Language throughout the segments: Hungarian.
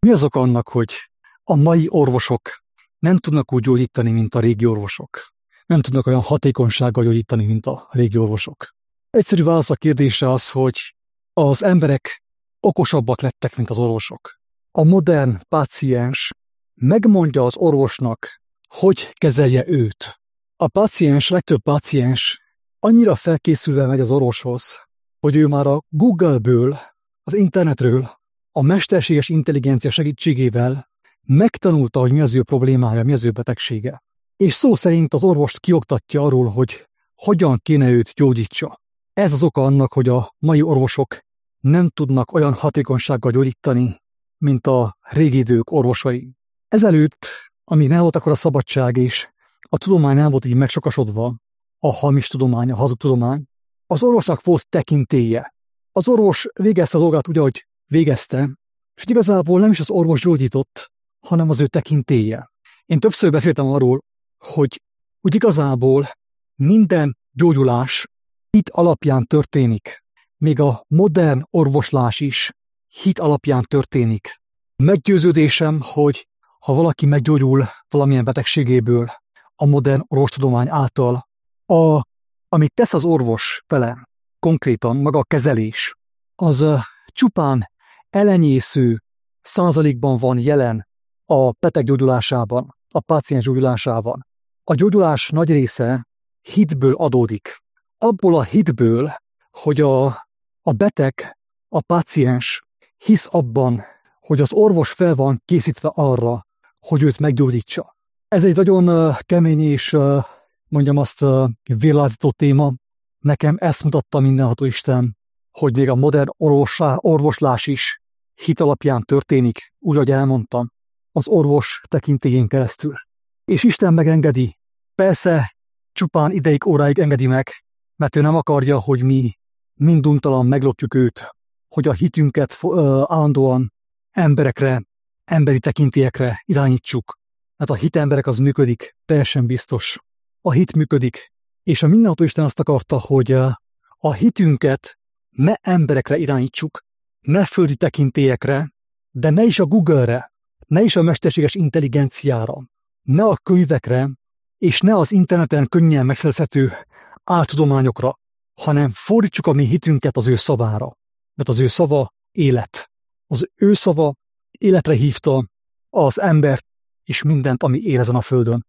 Mi az oka annak, hogy a mai orvosok nem tudnak úgy gyógyítani, mint a régi orvosok? Nem tudnak olyan hatékonysággal gyógyítani, mint a régi orvosok? Egyszerű válasz a kérdésre az, hogy az emberek okosabbak lettek, mint az orvosok. A modern páciens megmondja az orvosnak, hogy kezelje őt. Legtöbb páciens annyira felkészülve megy az orvoshoz, hogy ő már a Google-ből, az internetről, a mesterséges intelligencia segítségével megtanulta, hogy mi az ő problémája, mi az ő betegsége. És szó szerint az orvost kioktatja arról, hogy hogyan kéne őt gyógyítsa. Ez az oka annak, hogy a mai orvosok nem tudnak olyan hatékonysággal gyógyítani, mint a régi idők orvosai. Ezelőtt, amíg nem volt akkor a szabadság, és a tudomány nem volt így megsokasodva, a hamis tudomány, a hazug tudomány, az orvosnak volt tekintélye. Az orvos végezte a dolgát úgy, ahogy végezte, és igazából nem is az orvos gyógyított, hanem az ő tekintélye. Én többször beszéltem arról, hogy úgy igazából minden gyógyulás hit alapján történik. Még a modern orvoslás is hit alapján történik. Meggyőződésem, hogy ha valaki meggyógyul valamilyen betegségéből a modern orvostudomány által, amit tesz az orvos vele, konkrétan maga a kezelés, az csupán elenyésző százalékban van jelen a beteg gyógyulásában, a páciens gyógyulásában. A gyógyulás nagy része hitből adódik. Abból a hitből, hogy a beteg, a páciens hisz abban, hogy az orvos fel van készítve arra, hogy őt meggyógyítsa. Ez egy nagyon kemény és mondjam azt vérlázító téma. Nekem ezt mutatta mindenható Isten, hogy még a modern orvoslás is hit alapján történik, úgy, ahogy elmondtam, az orvos tekintélyén keresztül. És Isten megengedi, persze csupán ideig, óráig engedi meg, mert ő nem akarja, hogy mi minduntalan meglopjuk őt, hogy a hitünket állandóan emberekre, emberi tekintélyekre irányítsuk. Hát a hit emberek az működik, teljesen biztos. A hit működik, és a mindenható Isten azt akarta, hogy a hitünket ne emberekre irányítsuk, ne földi tekintélyekre, de ne is a Google-re, ne is a mesterséges intelligenciára, ne a könyvekre, és ne az interneten könnyen megszerezhető áltudományokra, hanem fordítsuk a mi hitünket az ő szavára. Mert az ő szava élet. Az ő szava életre hívta az embert és mindent, ami él ezen a földön.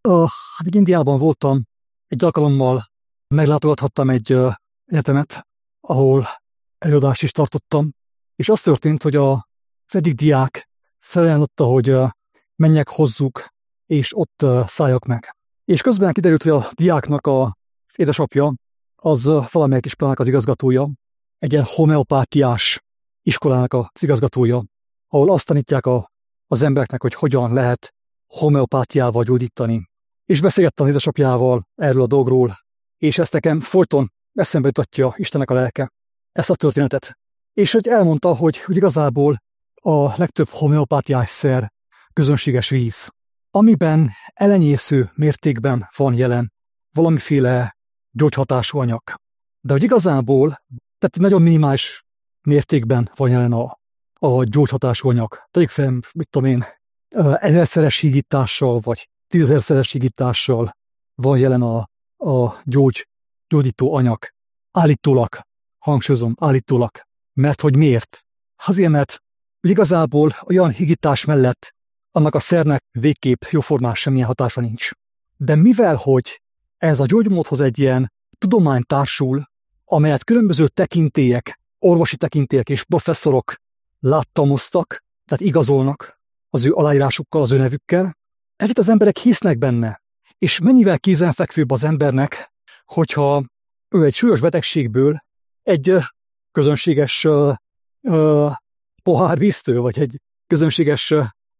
Indiában voltam, egy alkalommal meglátogathattam egy egyetemet, ahol előadást is tartottam, és az történt, hogy az egyik diák felajánlotta, hogy menjek hozzuk, és ott szálljak meg. És közben kiderült, hogy a diáknak az édesapja, az valamelyik iskolának az igazgatója, egy ilyen homeopátiás iskolának az igazgatója, ahol azt tanítják az embereknek, hogy hogyan lehet homeopátiával gyógyítani. És beszélgettem az édesapjával erről a dolgról, és ezt nekem folyton eszembe jutatja Istennek a lelke, ezt a történetet. És hogy elmondta, hogy igazából a legtöbb homeopátiás szer közönséges víz, amiben elenyésző mértékben van jelen valamiféle gyógyhatású anyag. De hogy igazából, tehát nagyon minimális mértékben van jelen a gyógyhatású anyag. Tegyük fel, mit tudom én, 1000-szeres hígítással, vagy 10.000-szeres hígítással van jelen a gyógyító anyag. Állítólag, hangsúlyozom, állítólag. Mert hogy miért? Azért, mert igazából olyan hígítás mellett annak a szernek végképp jóformán semmilyen hatása nincs. De mivel, hogy ez a gyógymódhoz egy ilyen tudomány társul, amelyet különböző tekintélyek, orvosi tekintélyek és professzorok láttamoztak, tehát igazolnak az ő aláírásukkal, az ő nevükkel, ezért az emberek hisznek benne. És mennyivel kézenfekvőbb az embernek, hogyha ő egy súlyos betegségből egy közönséges pohár víztől, vagy egy közönséges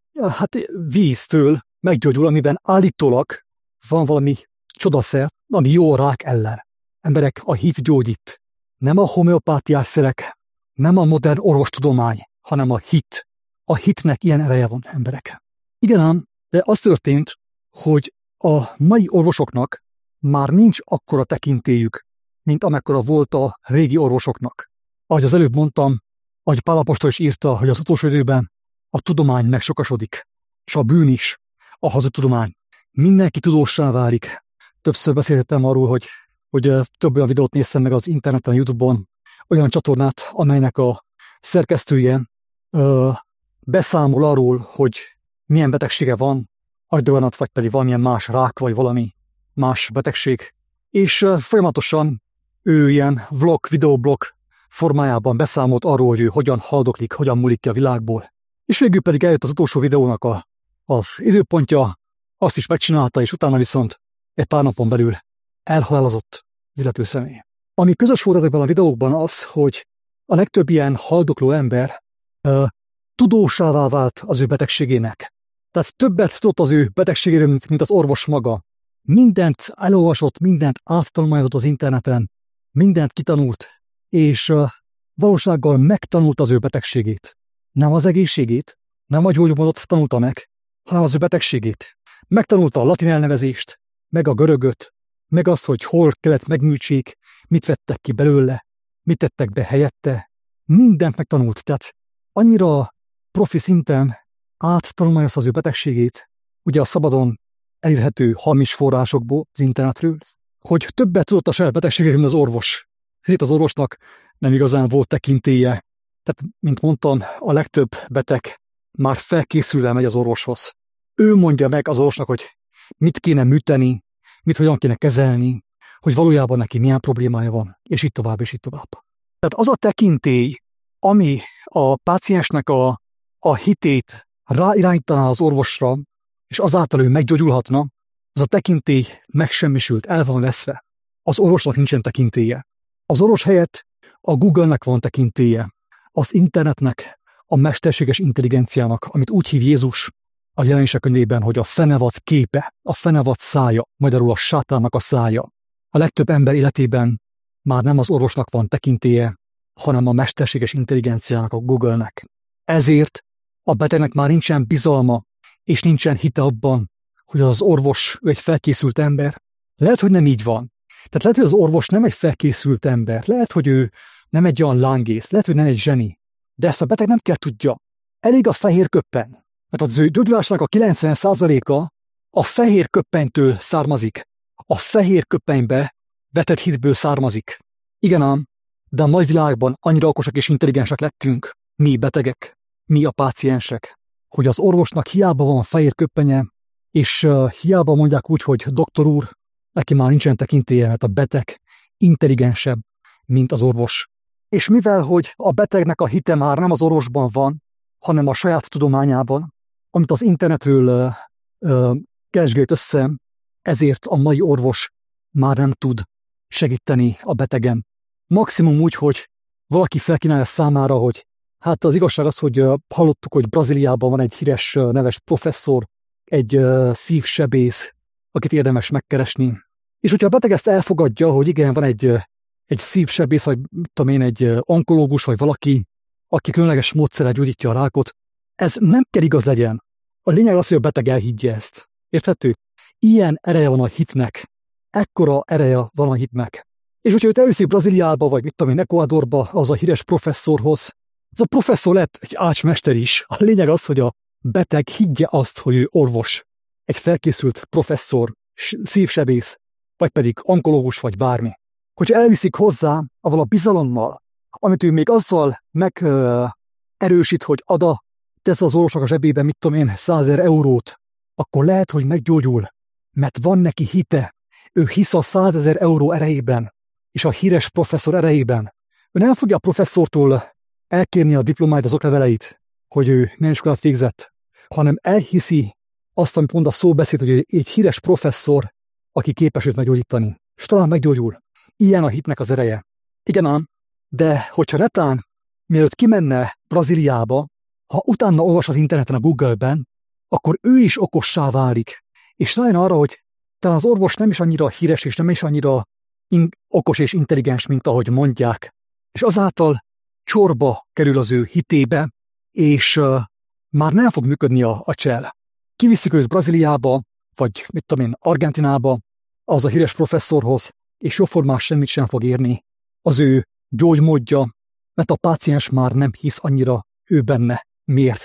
víztől meggyógyul, amiben állítólag van valami csodaszer, ami jó a rák ellen. Emberek, a hit gyógyít. Nem a homeopátiás szerek, nem a modern orvostudomány, hanem a hit. A hitnek ilyen ereje van, emberek. Igen ám, de az történt, hogy a mai orvosoknak már nincs akkora tekintélyük, mint amekkora volt a régi orvosoknak. Ahogy az előbb mondtam, ahogy Pál apostol is írta, hogy az utolsó időben a tudomány megsokasodik, és a bűn is, a hazudtudomány. Mindenki tudóssá válik. Többször beszéltem arról, hogy több olyan videót néztem meg az interneten, a YouTube-on, olyan csatornát, amelynek a szerkesztője beszámol arról, hogy milyen betegsége van, agydaganat, vagy pedig valamilyen más rák, vagy valami más betegség. És folyamatosan ő ilyen videoblog formájában beszámolt arról, hogy ő hogyan haldoklik, hogyan múlik ki a világból. És végül pedig eljött az utolsó videónak az időpontja, azt is megcsinálta, és utána viszont egy pár napon belül elhalálozott az illető személy. Ami közös volt ezekben a videókban az, hogy a legtöbb ilyen haldokló ember tudósává vált az ő betegségének. Tehát többet tudott az ő betegségéről, mint az orvos maga. Mindent elolvasott, mindent áttanulmányozott az interneten, mindent kitanult, és valósággal megtanult az ő betegségét. Nem az egészségét, nem a gyógymódot tanulta meg, hanem az ő betegségét. Megtanulta a latin elnevezést, meg a görögöt, meg azt, hogy hol kellett megműtsék, mit vettek ki belőle, mit tettek be helyette. Mindent megtanult, tehát annyira profi szinten áttanulmányozta az ő betegségét, ugye a szabadon elérhető hamis forrásokból, az internetről, hogy többet tudott a saját betegségéről, mint az orvos. Ezért az orvosnak nem igazán volt tekintélye. Tehát, mint mondtam, a legtöbb beteg már felkészülve megy az orvoshoz. Ő mondja meg az orvosnak, hogy mit kéne műteni, mit hogyan kéne kezelni, hogy valójában neki milyen problémája van, és így tovább, és így tovább. Tehát az a tekintély, ami a páciensnek a hitét ráirányítaná az orvosra, és azáltal ő meggyógyulhatna, az a tekintély megsemmisült, el van veszve. Az orvosnak nincsen tekintélye. Az orvos helyett a Google-nek van tekintélye, az internetnek, a mesterséges intelligenciának, amit úgy hív Jézus a Jelenések könyvében, hogy a fenevad képe, a fenevad szája, magyarul a sátánnak a szája. A legtöbb ember életében már nem az orvosnak van tekintélye, hanem a mesterséges intelligenciának, a Google-nek. Ezért a betegnek már nincsen bizalma, és nincsen hite abban, hogy az orvos ő egy felkészült ember. Lehet, hogy nem így van. Tehát lehet, hogy az orvos nem egy felkészült ember, lehet, hogy ő nem egy olyan lángész, lehet, hogy nem egy zseni. De ezt a beteg nem kell tudja. Elég a fehér köppen. Mert az ő gyógyulásnak a 90%-a a fehér köppenytől származik. A fehér köppenybe vetett hitből származik. Igen ám, de a mai világban annyira okosak és intelligensek lettünk, mi betegek, mi a páciensek, hogy az orvosnak hiába van a fehér köppenye, és hiába mondják úgy, hogy doktor úr, neki már nincsen tekintélye, mert a beteg intelligensebb, mint az orvos. És mivel, hogy a betegnek a hite már nem az orvosban van, hanem a saját tudományában, amit az internetről keresgélt össze, ezért a mai orvos már nem tud segíteni a betegen. Maximum úgy, hogy valaki felkínálja számára, hogy hát az igazság az, hogy hallottuk, hogy Brazíliában van egy híres neves professzor, egy szívsebész, akit érdemes megkeresni. És hogyha a beteg ezt elfogadja, hogy igen, van egy szívsebész, vagy tudom én, egy onkológus, vagy valaki, aki különleges módszerrel gyógyítja a rákot, ez nem kell igaz legyen. A lényeg az, hogy a beteg elhiggye ezt. Érthető? Ilyen ereje van a hitnek. Ekkora ereje van a hitnek. És hogyha őt elviszik Brazíliába, vagy mit tudom én, Ecuadorba, az a híres professzorhoz, az a professzor lett egy ácsmester is. A lényeg az, hogy a beteg higgye azt, hogy ő orvos, egy felkészült professzor, szívsebész, vagy pedig onkológus, vagy bármi. Hogyha elviszik hozzá, avval a bizalommal, amit ő még azzal megerősít, hogy tesz az orvosnak a zsebében, mit tudom én, 100 000 eurót, akkor lehet, hogy meggyógyul, mert van neki hite. Ő hisz a 100 000 euró erejében, és a híres professzor erejében. Ő nem fogja a professzortól elkérni a diplomáit, az okleveleit, hogy ő milyen iskolát végzett, hanem elhiszi azt, amit mond a szóbeszéd, hogy egy híres professzor, aki képes őt meggyógyítani. És talán meggyógyul. Ilyen a hitnek az ereje. Igen ám, de hogyha netán, mielőtt kimenne Brazíliába, ha utána olvas az interneten, a Google-ben, akkor ő is okossá válik. És rájön arra, hogy talán az orvos nem is annyira híres, és nem is annyira okos és intelligens, mint ahogy mondják. És azáltal csorba kerül az ő hitébe, és már nem fog működni a csel. Kiviszik őt Brazíliába, vagy mit tudom én, Argentinába, az a híres professzorhoz, és jóformán semmit sem fog érni az ő gyógymódja, mert a páciens már nem hisz annyira ő benne. Miért?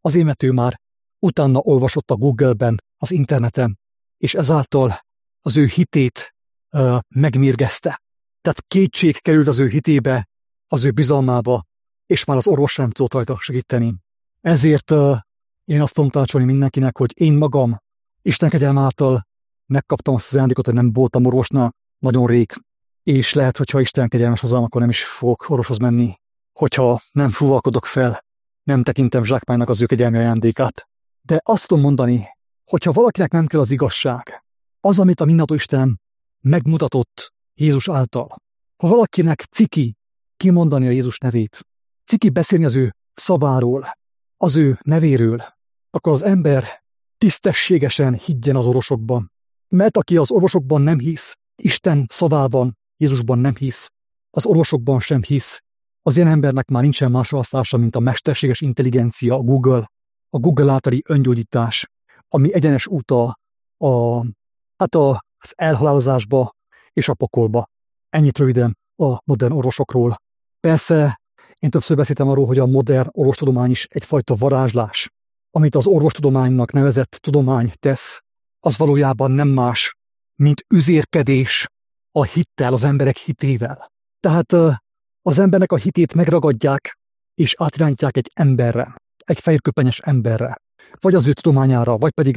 azért, mert ő már utána olvasott a Google-ben, az interneten, és ezáltal az ő hitét megmérgezte. Tehát kétség került az ő hitébe, az ő bizalmába, és már az orvos sem tudott rajta segíteni. Ezért én azt tudom tanácsolni mindenkinek, hogy én magam Isten kegyelme által megkaptam azt az ajándékot, hogy nem voltam orvosnál nagyon rég, és lehet, hogyha Isten kegyelmes hozzám, akkor nem is fogok orvoshoz menni, hogyha nem fuvalkodok fel, nem tekintem zsákmánynak az ő kegyelmi ajándékát. De azt tudom mondani, hogyha valakinek nem kell az igazság, az, amit a mindenható Isten megmutatott Jézus által, ha valakinek ciki kimondani a Jézus nevét, ciki beszélni az ő szaváról, az ő nevéről, akkor az ember tisztességesen higgyen az orvosokban. Mert aki az orvosokban nem hisz, Isten szavában, Jézusban nem hisz, az orvosokban sem hisz, az ilyen embernek már nincsen más választása, mint a mesterséges intelligencia, a Google általi öngyógyítás, ami egyenes út az elhalálozásba és a pokolba. Ennyit röviden a modern orvosokról. Persze, én többször beszéltem arról, hogy a modern orvostudomány is egyfajta varázslás. Amit az orvostudománynak nevezett tudomány tesz, az valójában nem más, mint üzérkedés a hittel, az emberek hitével. Tehát az embernek a hitét megragadják, és átirányítják egy emberre, egy fehérköpenyes emberre, vagy az ő tudományára, vagy pedig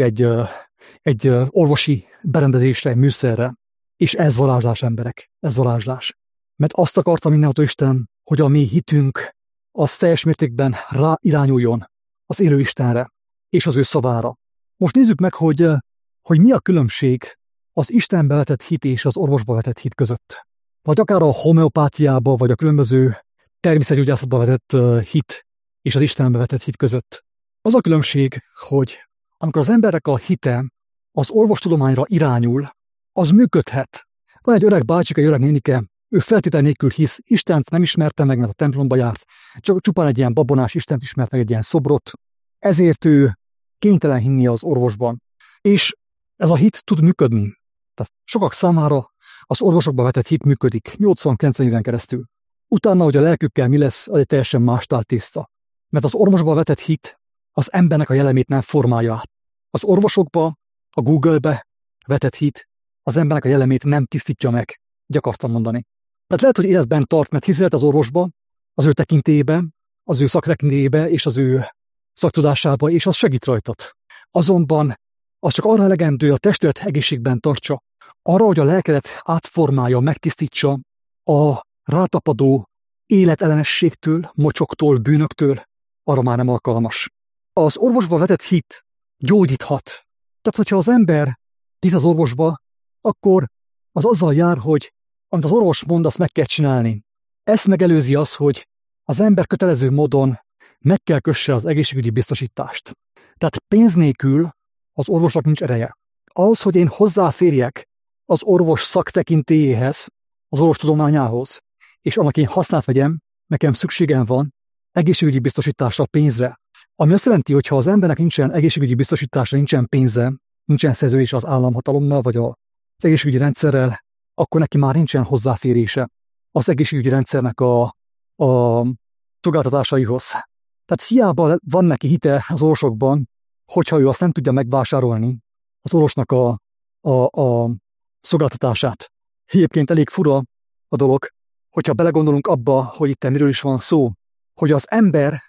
egy orvosi berendezésre, egy műszerre. És ez varázslás, emberek, ez varázslás. Mert azt akarta mindenható Isten, hogy a mi hitünk az teljes mértékben ráirányuljon az élő Istenre és az ő szavára. Most nézzük meg, hogy mi a különbség az Istenbe vetett hit és az orvosba vetett hit között. Vagy akár a homeopátiába, vagy a különböző természetgyógyászatba vetett hit és az Istenbe vetett hit között. Az a különbség, hogy amikor az emberek a hite az orvostudományra irányul, az működhet. Van egy öreg bácsika, egy öreg nénike, ő feltétel nélkül hisz, Istent nem ismerte meg, mert a templomba járt, csak csupán egy ilyen babonás Istent ismert meg, egy ilyen szobrot, ezért ő kénytelen hinni az orvosban. És ez a hit tud működni. Tehát sokak számára az orvosokba vetett hit működik 80-90 éven keresztül. Utána, hogy a lelkükkel mi lesz, az egy teljesen más táltészta. Mert az orvosba vetett hit az embernek a jellemét nem formálja át. Az orvosokba, a Google-be vetett hit az embernek a jellemét nem tisztítja meg, akartam mondani. Tehát lehet, hogy életben tart, mert hiszelt az orvosba, az ő tekintélyében, az ő szaktekintélyébe és az ő szaktudásába, és az segít rajtad. Azonban az csak arra elegendő, a testület egészségben tartsa, arra, hogy a lelkedet átformálja, megtisztítsa a rátapadó életellenességtől, mocsoktól, bűnöktől, arra már nem alkalmas. Az orvosba vetett hit gyógyíthat. Tehát, hogyha az ember hisz az orvosba, akkor az azzal jár, hogy amit az orvos mond, azt meg kell csinálni. Ezt megelőzi az, hogy az ember kötelező módon meg kell kösse az egészségügyi biztosítást. Tehát pénz nélkül az orvosnak nincs ereje. Ahhoz, hogy én hozzáférjek az orvos szaktekintélyéhez, az orvostudományához, és annak én hasznát vegyem, nekem szükségem van egészségügyi biztosításra, pénzre. Ami azt jelenti, hogy ha az embernek nincsen egészségügyi biztosításra, nincsen pénze, nincsen szerződés az államhatalommal, vagy az egészségügyi rendszerrel, akkor neki már nincsen hozzáférése az egészségügyi rendszernek a szolgáltatásaihoz. Tehát hiába van neki hite az orvosokban, hogyha ő azt nem tudja megvásárolni, az orvosnak a szolgáltatását. Egyébként elég fura a dolog, hogyha belegondolunk abba, hogy itt miről is van szó, hogy az ember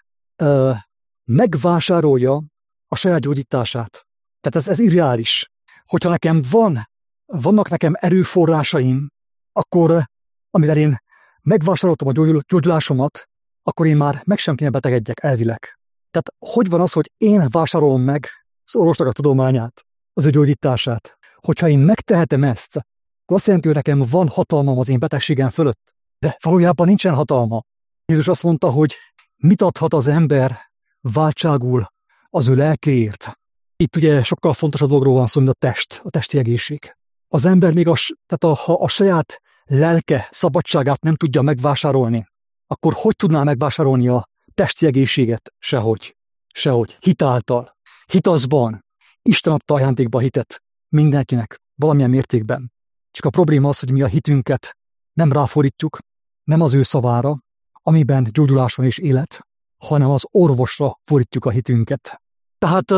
megvásárolja a saját gyógyítását. Tehát ez irreális. Hogyha nekem vannak nekem erőforrásaim, akkor amivel én megvásároltam a gyógyulásomat, akkor én már meg sem kéne betegedjek elvileg. Tehát hogy van az, hogy én vásárolom meg az orvosnak a tudományát, az ő gyógyítását? Hogyha én megtehetem ezt, akkor azt jelenti, hogy nekem van hatalmam az én betegségem fölött. De valójában nincsen hatalma. Jézus azt mondta, hogy mit adhat az ember váltságul az ő lelkéért. Itt ugye sokkal fontosabb dologról van szó, mint a testi egészség. Az ember még ha a saját lelke szabadságát nem tudja megvásárolni, akkor hogy tudná megvásárolni a testi egészséget? Sehogy. Hit által. Hit azban. Isten adta ajándékba hitet mindenkinek, valamilyen mértékben. Csak a probléma az, hogy mi a hitünket nem ráfordítjuk, nem az ő szavára, amiben gyógyulás van és élet, hanem az orvosra fordítjuk a hitünket. Tehát,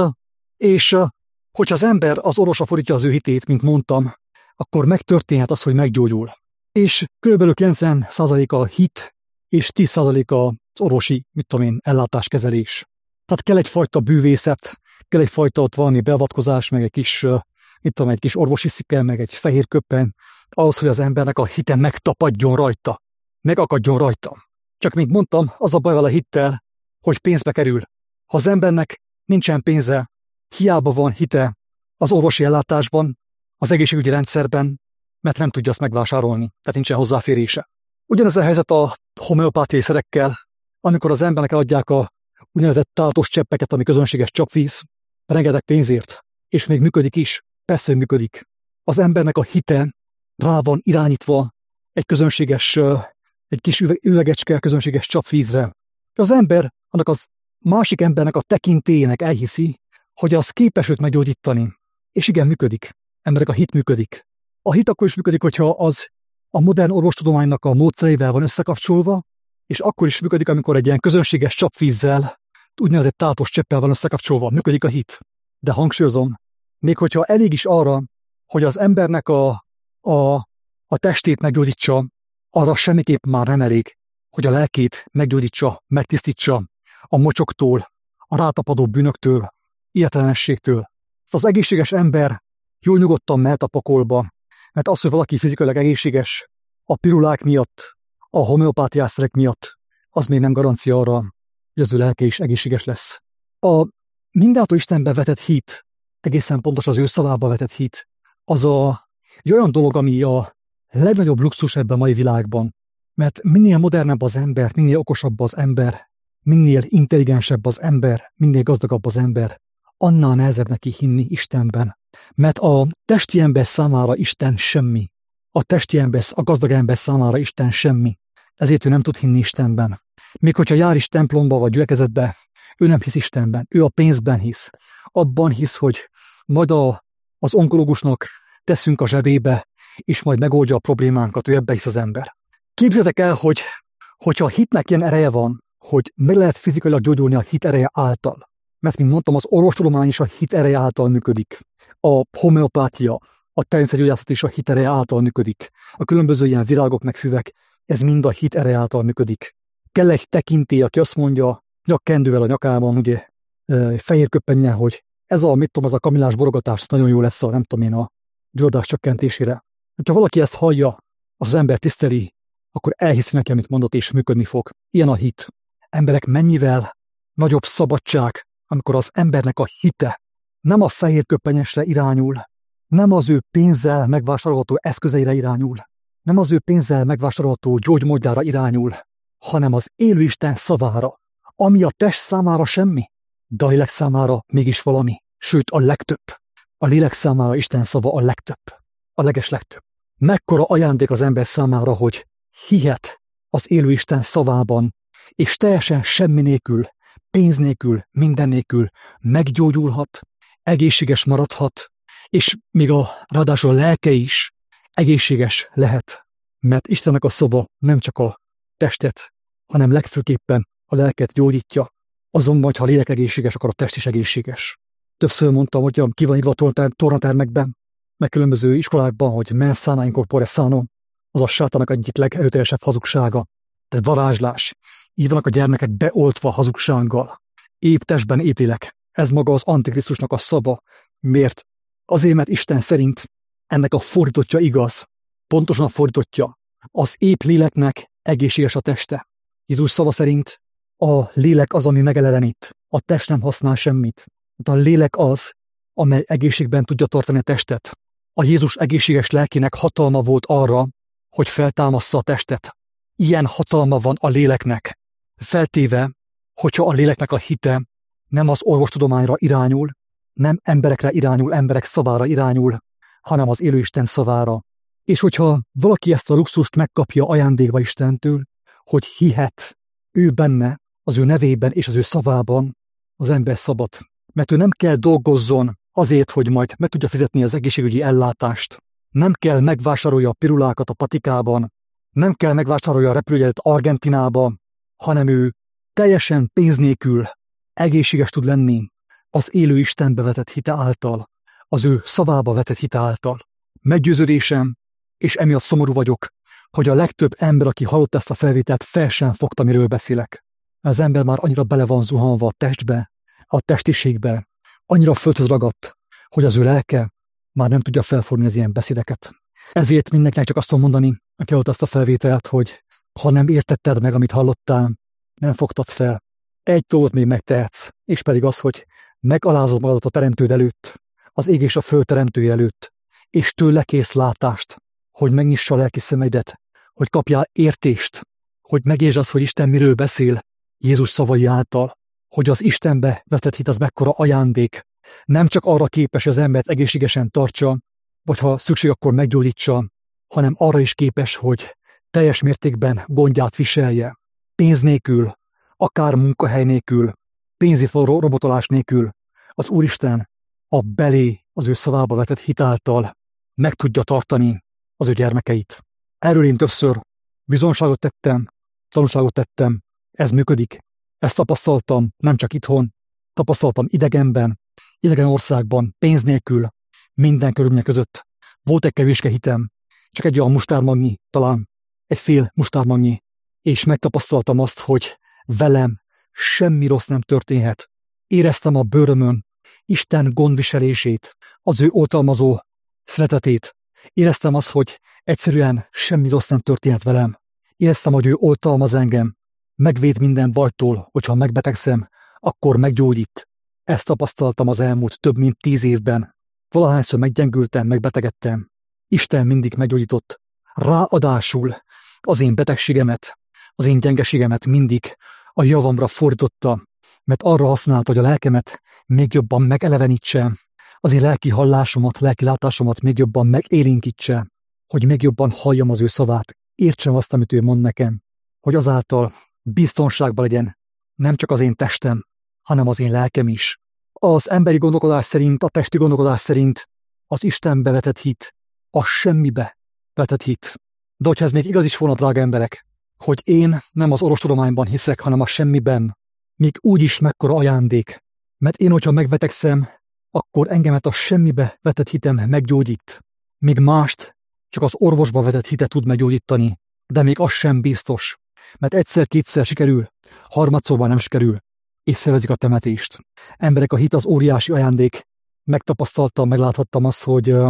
hogyha az ember az orvosra fordítja az ő hitét, mint mondtam, akkor megtörténhet az, hogy meggyógyul. És kb. 90% a hit, és 10% az orvosi, ellátáskezelés. Tehát kell egyfajta bűvészet, kell egyfajta ott valami beavatkozás, meg egy kis orvosi szike, meg egy fehér köppen, ahhoz, hogy az embernek a hite megtapadjon rajta, megakadjon rajta. Csak mint mondtam, az a baj vele hittel, hogy pénzbe kerül. Ha az embernek nincsen pénze, hiába van hite az orvosi ellátásban, az egészségügyi rendszerben, mert nem tudja azt megvásárolni, tehát nincsen hozzáférése. Ugyanez a helyzet a homeopátiai szerekkel, amikor az embernek eladják a úgynevezett tálatos cseppeket, ami közönséges csapvíz, rengeteg pénzért, és még működik is, persze működik. Az embernek a hite rá van irányítva egy kis üvegecske közönséges csapvízre. Az ember, annak az másik embernek a tekintélyének elhiszi, hogy az képes őt meggyógyítani. És igen, működik. Emberek a hit működik. A hit akkor is működik, hogyha az a modern orvostudománynak a módszereivel van összekapcsolva, és akkor is működik, amikor egy ilyen közönséges csapvízzel, úgynevezett tálatos cseppel van összekapcsolva. Működik a hit. De hangsúlyozom, még hogyha elég is arra, hogy az embernek a testét meggyógyítsa, arra semmiképp már nem elég, hogy a lelkét meggyógyítsa, megtisztítsa a mocsoktól, a rátapadó bűnöktől, ilyetlenességtől. Az egészséges ember jól nyugodtan mehet a pokolba, mert az, hogy valaki fizikailag egészséges a pirulák miatt, a homeopátiászerek miatt, az még nem garancia arra, hogy az ő lelke is egészséges lesz. A mindentől Istenbe vetett hit, egészen pontos az ő szavába vetett hit, az egy olyan dolog, ami a legnagyobb luxus ebben a mai világban. Mert minél modernebb az ember, minél okosabb az ember, minél intelligensebb az ember, minél gazdagabb az ember, annál nehezebb neki hinni Istenben. Mert a testi ember számára Isten semmi. A testi ember, a gazdag ember számára Isten semmi. Ezért ő nem tud hinni Istenben. Még hogyha jár is templomba vagy gyülekezetbe, ő nem hisz Istenben. Ő a pénzben hisz. Abban hisz, hogy majd az onkológusnak teszünk a zsebébe, és majd megoldja a problémánkat, ő ebbe hisz az ember. Képzeljétek el, hogyha a hitnek ilyen ereje van, hogy meg lehet fizikailag gyógyulni a hit ereje által. Mert, mint mondtam, az orvostudomány is a hit ereje által működik. A homeopátia, a természetgyógyászat is a hit ereje által működik. A különböző ilyen virágok meg füvek, ez mind a hit ereje által működik. Kell egy tekintély, aki azt mondja, nyakkendővel a nyakában, ugye, fehér köppennyel, hogy ez a kamillás borogatás, ez nagyon jó lesz a gyógyulás csökkentésére. Ha valaki ezt hallja, az ember tiszteli, akkor elhiszi neki, amit mondott, és működni fog. Ilyen a hit. Emberek, mennyivel nagyobb szabadság, amikor az embernek a hite nem a fehér köppenyesre irányul, nem az ő pénzzel megvásárolható eszközeire irányul, nem az ő pénzzel megvásárolható gyógymódjára irányul, hanem az élő Isten szavára, ami a test számára semmi, de a lélek számára mégis valami, sőt a legtöbb. A lélek számára Isten szava a legtöbb, a legeslegtöbb. Mekkora ajándék az ember számára, hogy hihet az élő Isten szavában, és teljesen semmi nélkül, pénz nélkül, minden nélkül meggyógyulhat, egészséges maradhat, és még ráadásul a lelke is egészséges lehet. Mert Istennek a szava nem csak a testet, hanem legfőképpen a lelket gyógyítja. Azonban, ha a lélek egészséges, akkor a test is egészséges. Többször mondtam, hogy ki van írva a tornatermekben, meg különböző iskolákban, hogy mens sana in corpore sano, az a sátának egyik legerőteljesebb hazugsága. Tehát varázslás. Így vannak a gyermekek beoltva hazugsággal. Épp testben, épp lélek. Ez maga az Antikrisztusnak a szava. Miért? Azért, mert Isten szerint ennek a fordítottja igaz. Pontosan a fordítottja. Az épp léleknek egészséges a teste. Jézus szava szerint a lélek az, ami megelevenít. A test nem használ semmit. De a lélek az, amely egészségben tudja tartani a testet. A Jézus egészséges lelkének hatalma volt arra, hogy feltámassza a testet. Ilyen hatalma van a léleknek. Feltéve, hogyha a léleknek a hite nem az orvostudományra irányul, nem emberekre irányul, emberek szavára irányul, hanem az élő Isten szavára. És hogyha valaki ezt a luxust megkapja ajándékba Istentől, hogy hihet ő benne, az ő nevében és az ő szavában, az ember szabad. Mert ő nem kell dolgozzon azért, hogy majd meg tudja fizetni az egészségügyi ellátást. Nem kell megvásárolja a pirulákat a patikában, nem kell megvásárolja a repülőjegyet Argentinába, hanem ő teljesen pénz nélkül egészséges tud lenni az élő Istenbe vetett hite által, az ő szavába vetett hite által. Meggyőződésem, és emiatt szomorú vagyok, hogy a legtöbb ember, aki hallott ezt a felvételt, fel sem fogta, miről beszélek. Az ember már annyira bele van zuhanva a testbe, a testiségbe, annyira földhöz ragadt, hogy az ő lelke már nem tudja felfogni az ilyen beszédeket. Ezért mindenkinek csak azt tudom mondani, aki hallott ezt a felvételt, hogy ha nem értetted meg, amit hallottál, nem fogtad fel. Egy dolgot még megtehetsz, és pedig az, hogy megalázod magadat a teremtőd előtt, az ég és a föld teremtője előtt, és tőle kész látást, hogy megnyissa a lelki szemeidet, hogy kapjál értést, hogy megértsd azt, hogy Isten miről beszél Jézus szavai által, hogy az Istenbe vetett hit az mekkora ajándék, nem csak arra képes, hogy az embert egészségesen tartsa, vagy ha szükség, akkor meggyógyítsa, hanem arra is képes, hogy teljes mértékben gondját viselje, pénz nélkül, akár munkahely nélkül, pénzi robotolás nélkül, az Úristen a belé az ő szavába vetett hit által meg tudja tartani az ő gyermekeit. Erről én többször bizonyságot tettem, tanúságot tettem, ez működik. Ezt tapasztaltam nem csak itthon, tapasztaltam idegen országban, pénz nélkül, minden körülmények között. Volt egy kevéske hitem, csak egy olyan mustármagnyi, talán egy fél mustármagnyi, és megtapasztaltam azt, hogy velem semmi rossz nem történhet. Éreztem a bőrömön Isten gondviselését, az ő oltalmazó szeretetét. Éreztem azt, hogy egyszerűen semmi rossz nem történhet velem. Éreztem, hogy ő oltalmaz engem, megvéd minden bajtól, hogyha megbetegszem, akkor meggyógyít. Ezt tapasztaltam az elmúlt több mint 10 évben. Valahányszor meggyengültem, megbetegedtem. Isten mindig meggyógyított. Ráadásul az én betegségemet, az én gyengeségemet mindig a javamra fordította, mert arra használta, hogy a lelkemet még jobban megelevenítse, az én lelki hallásomat, lelki látásomat még jobban megélénkítse, hogy még jobban halljam az ő szavát, értsem azt, amit ő mond nekem, hogy azáltal biztonságban legyen nem csak az én testem, hanem az én lelkem is. Az emberi gondolkodás szerint, a testi gondolkodás szerint az Istenbe vetett hit, a semmibe vetett hit. De hogyha ez még igaz is volna, drága emberek, hogy én nem az orvostudományban hiszek, hanem a semmiben, még úgy is mekkora ajándék, mert én, hogyha megbetegszem, akkor engemet a semmibe vetett hitem meggyógyít. Még mást csak az orvosba vetett hite tud meggyógyítani, de még az sem biztos, mert egyszer-kétszer sikerül, harmadszorban nem sikerül, és szervezik a temetést. Emberek, a hit az óriási ajándék. Megtapasztaltam, megláthattam azt,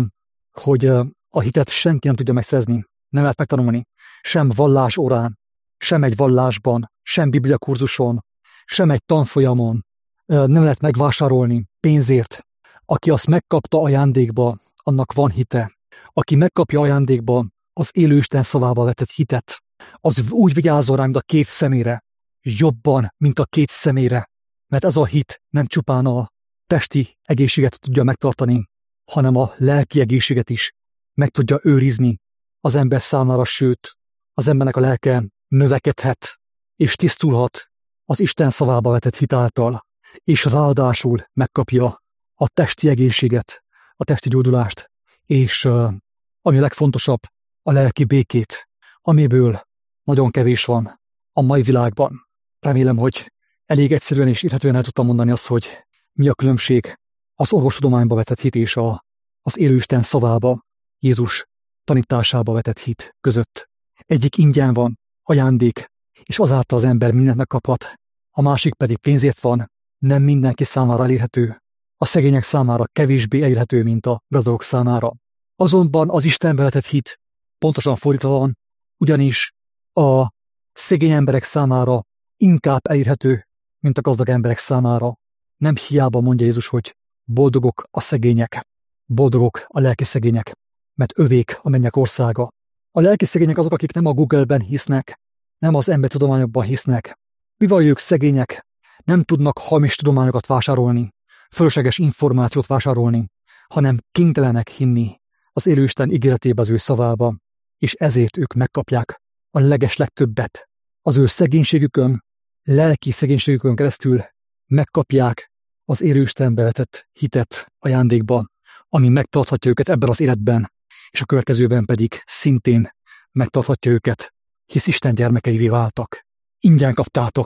hogy a hitet senki nem tudja megszerezni, nem lehet megtanulni. Sem vallás órán, sem egy vallásban, sem bibliakurzuson, sem egy tanfolyamon. Nem lehet megvásárolni pénzért. Aki azt megkapta ajándékba, annak van hite. Aki megkapja ajándékba az élő Isten szavába vetett hitet, az úgy vigyázzon rá, mint a 2 szemére, jobban, mint a 2 szemére, mert ez a hit nem csupán a testi egészséget tudja megtartani, hanem a lelki egészséget is meg tudja őrizni az ember számára, sőt, az embernek a lelke növekedhet és tisztulhat az Isten szavába vetett hit által, és ráadásul megkapja a testi egészséget, a testi gyógyulást, és ami a legfontosabb, a lelki békét, amiből nagyon kevés van a mai világban. Remélem, hogy elég egyszerűen és érthetően el tudtam mondani azt, hogy mi a különbség az orvostudományba vetett hit és az élő Isten szavába, Jézus tanításába vetett hit között. Egyik ingyen van, ajándék, és azáltal az ember mindent megkaphat, a másik pedig pénzért van, nem mindenki számára elérhető, a szegények számára kevésbé elérhető, mint a gazdagok számára. Azonban az Istenbe vetett hit pontosan fordítva van, ugyanis a szegény emberek számára inkább elérhető, mint a gazdag emberek számára. Nem hiába mondja Jézus, hogy boldogok a szegények, boldogok a lelki szegények, mert övék a mennyek országa. A lelki szegények azok, akik nem a Google-ben hisznek, nem az embertudományokban hisznek. Mivel ők szegények, nem tudnak hamis tudományokat vásárolni, fölösleges információt vásárolni, hanem kénytelenek hinni az élő Isten ígéretébe, az ő szavába, és ezért ők megkapják a legeslegtöbbet. Az ő szegénységükön, lelki szegénységükön keresztül megkapják az élő Istenbe vetett hitet ajándékba, ami megtarthatja őket ebben az életben, és a következőben pedig szintén megtarthatja őket, hisz Isten gyermekeivé váltak. Ingyen kaptátok,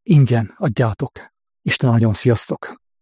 ingyen adjátok. Isten áldjon, sziasztok!